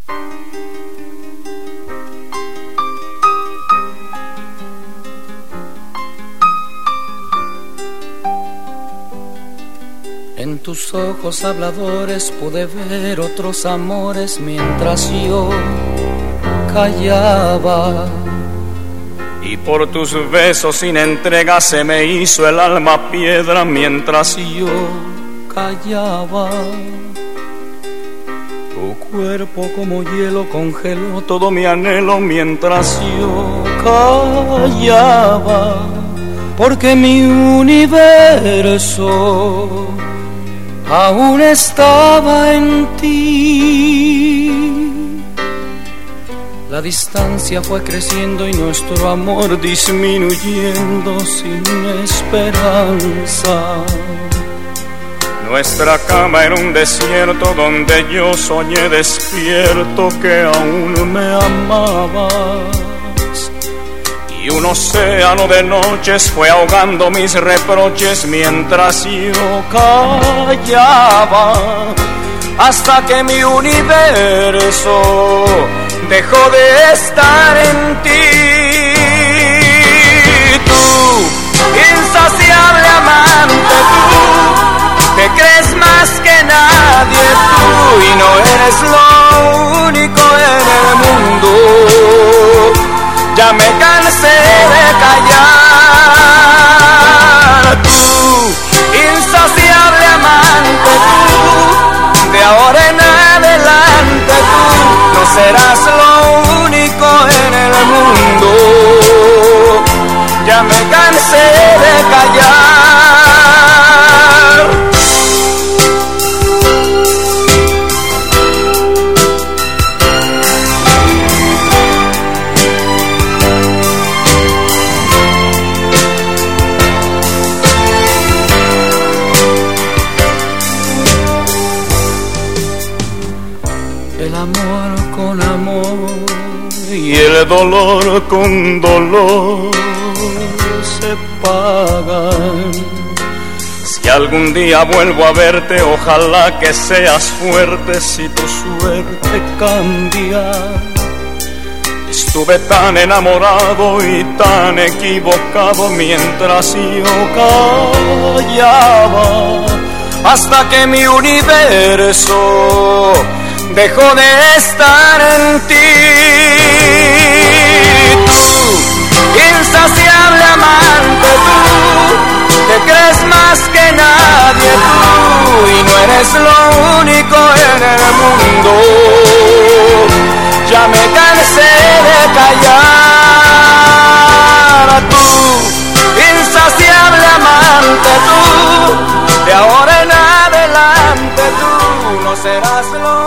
En tus ojos habladores pude ver otros amores mientras yo callaba. Y por tus besos sin entrega se me hizo el alma piedra mientras yo callaba. Tu cuerpo como hielo congeló todo mi anhelo mientras yo callaba. Porque mi universo aún estaba en ti. La distancia fue creciendo y nuestro amor disminuyendo sin esperanza. Nuestra cama era un desierto donde yo soñé despierto que aún me amabas. Y un océano de noches fue ahogando mis reproches mientras yo callaba. Hasta que mi universo dejó de estar en ti. Tú, insaciable amante, tú te crees más que nadie, tú, y no eres lo único en el mundo. Ya me cansé de callar. Tú, insaciable amante, tú, de ahora en adelante tú no serás lo único en el mundo. Ya me cansé de callar. El amor con amor y el dolor con dolor se pagan. Si algún día vuelvo a verte, ojalá que seas fuerte si tu suerte cambia. Estuve tan enamorado y tan equivocado mientras yo callaba. Hasta que mi universo dejó de estar en ti. Tú, insaciable amante, tú te crees más que nadie, tú, y no eres lo único en el mundo. Ya me cansé de callar. Tú, insaciable amante, tú, de ahora en adelante tú no serás lo